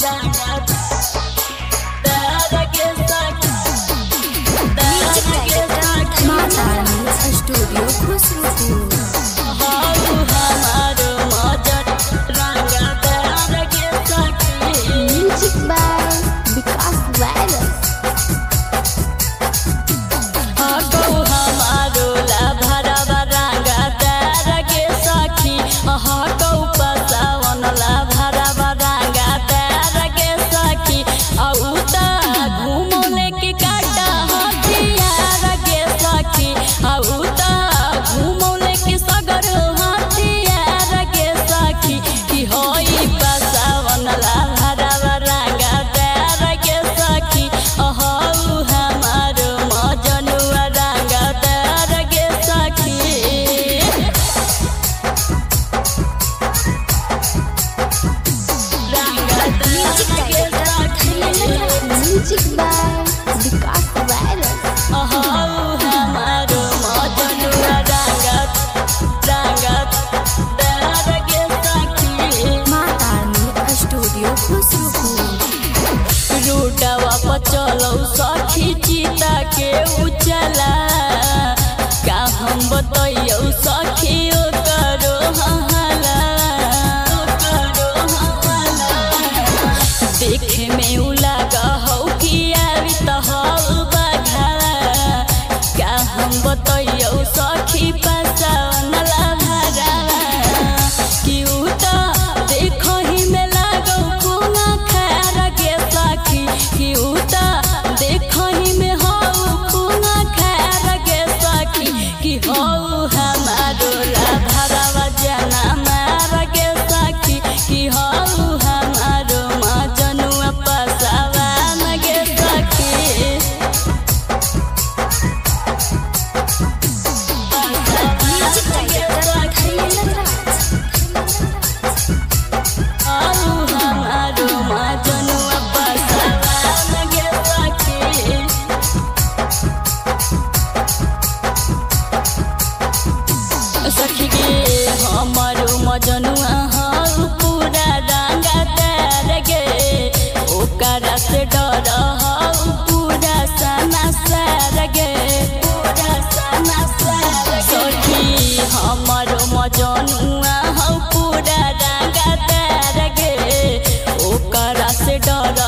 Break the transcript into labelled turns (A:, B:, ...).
A: studio Khushrupur music by Vikas virus music by Vikas virus studio Khushrupur
B: रूटवा पर चलो सखी चिता के उचला का हम बतैयो सखी ओ करो हला देखे में उलागा हो कि आवी त हो बाघा का हम बतैयो सखी पासन ला भरा कि उ त देखो ही में लागो कुना खैर के सखी कि उ त देखो ही में हो कुना खैर के सखी कि हो हमारो ला भरावा जना मार के सखी कि हो हमारो मजनुआ पसावा नगे सखी सखी गे हमारो मजनुआ हौ पूरा रंगा तार गे ओकरा से डर हौ पूरा समासार गे पूरा समासार सखी हमारो मजनुआ हौ पूरा रंगा तार गे ओकरा से डर